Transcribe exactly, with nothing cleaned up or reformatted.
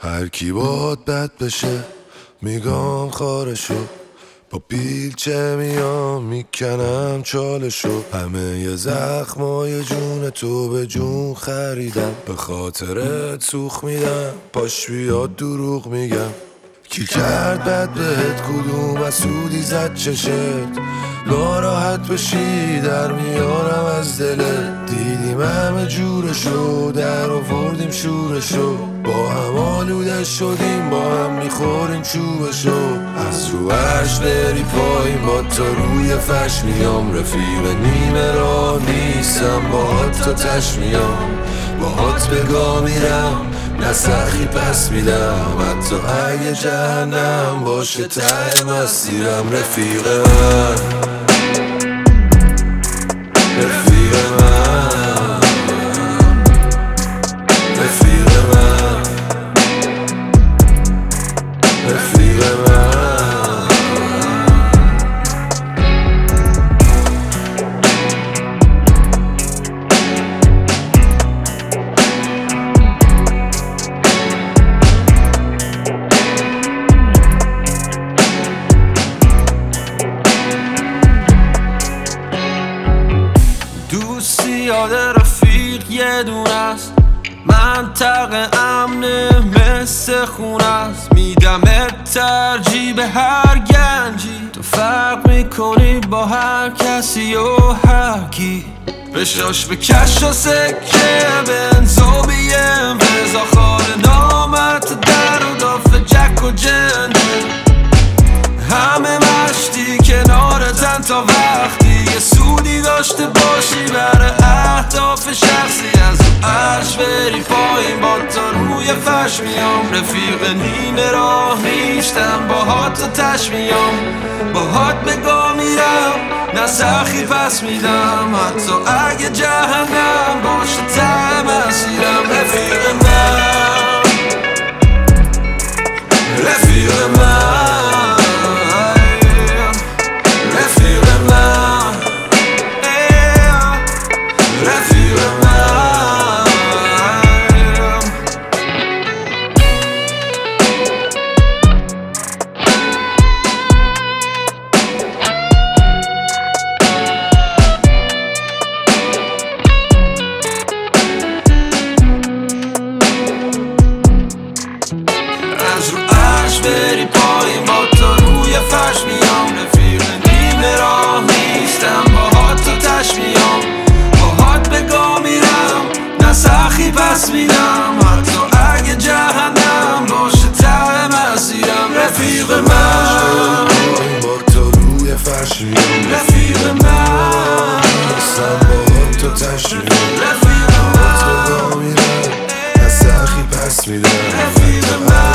هر کی باهات بد بشه میگم خارشو، با بیلچه میام میکنم چالشو. همه ی زخمای جون تو به جون خریدم، به خاطرت سوخ میدم پاش بیاد دروغ میگم. کی کرد بد بهت کدوم مسئولی زد چشت، ناراحت بشی در میارم از دلت. دیدیم همه جورشو در آوردیم شورشو، با هم آلوده شدیم با هم میخوریم چوبشو. از رو عرش بری پایین با تا روی فرش میام، رفیق نیمه راه نیستم باهات تا تش میام. باهات بگاه میرم نه سخی پس میدم، حتی اگه جهنم باشه ته مسیرم. رفیق من رفیق من رفیق من رفیق من یاد رفیق یه دونه است، منطقه امنه مثل خونه است. میدم ترجیح به هر گنجی، تو فرق میکنی با هر کسی و هر کی. بشاش به کش و سکه بنزو بیم وزا خال نامت در و داف جک و جنده. همه مشتی کنارتن تا وقتی یه سودی داشته باشی برای اهداف شخصی. از رو عرش بری پایین با تا روی فرش میام، رفیق نیمه راه نیستم باهات تا تش میام. باهات بگاه میرم نه سخی پس میدم، حتی اگه جهنم باشه ته مسیرم. رفیق من رفیق من بری پایین با تو روی فرش میام، رفیق نیمه راه نیستم باهات تا تش میام. باهات بگاه میرم نه سخی پس میدم، حتی اگه جهنم باشه ته مسیرم. رفیق من با تو روی فرش میام، رفیق من نیستم باهات تا تش میام. رفیق من باهات بگاه میرم نه سخی پس میدم، رفیق من